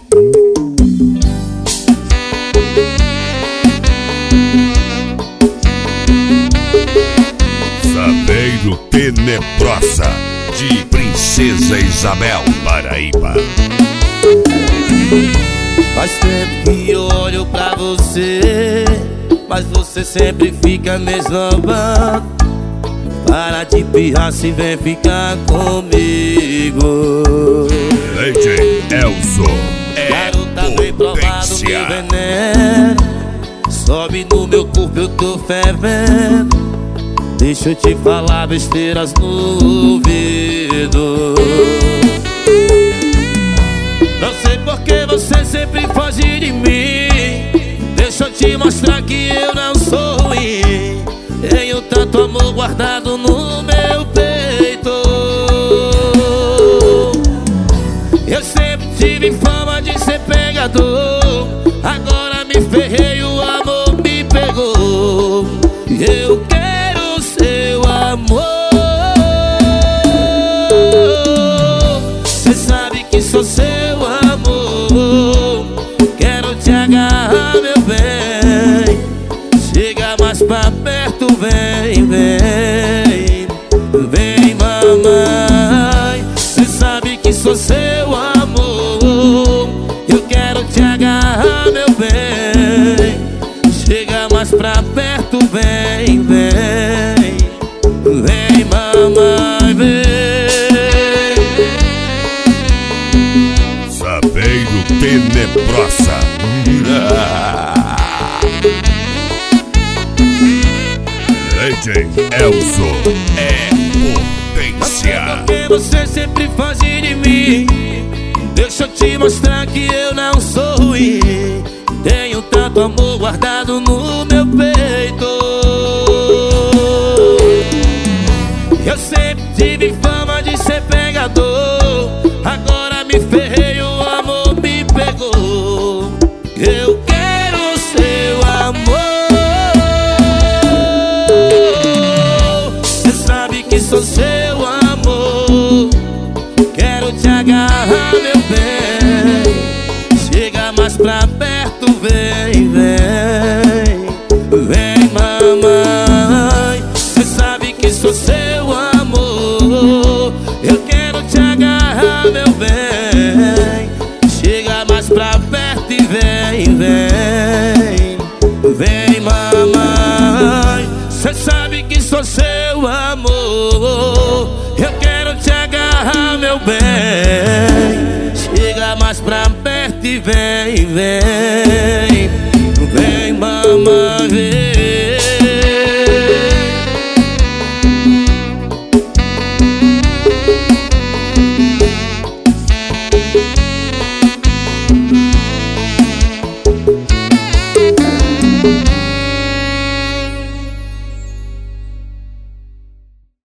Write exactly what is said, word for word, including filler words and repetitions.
Saveiro Tenebrosa, de Princesa Isabel, Paraíba. Faz tempo que olho pra você, mas você sempre fica me esnobando. Para de pirraça e vem ficar comigo. D J Elzo é garota, vem provar do meu potência. veneno. Sobe no meu corpo, eu tô fervendo. Deixa eu te falar besteiras no ouvido. Não sei por que você sempre foge de mim. Deixa eu te mostrar que eu não sou ruim. Tenho tanto amor guardado no meu peito. Eu sempre tive fama de ser pegador. Agora me ferrei, o amor me pegou. Eu quero seu amor. Cê sabe que sou seu amor. Quero te agarrar, meu bem. Chega mais pra perto, vem, vem. Vem, mamãe. Cê sabe que sou seu amor. Eu quero te agarrar, meu bem. Chega mais pra perto, vem, vem. Vem, mamãe, vem. Saveiro Tenebrosa. D J Elzo é potência. Porque você sempre foge de mim. Deixa eu te mostrar que eu não sou ruim. Tenho tanto amor guardado no meu peito. Eu sempre tive fama de ser pegador. Agora me ferrei, o amor me pegou. Eu quero seu amor. Cê sabe que sou seu amor. Quero te agarrar, meu bem. Chega mais pra perto, vem, vem. Vem, mamãe. Cê sabe que sou seu amor. Eu quero te agarrar, meu bem. Chega mais pra perto e vem, vem. Vem, mamãe. Cê sabe que sou seu amor. Eu quero te agarrar, meu bem. Chega mais pra perto e vem, vem.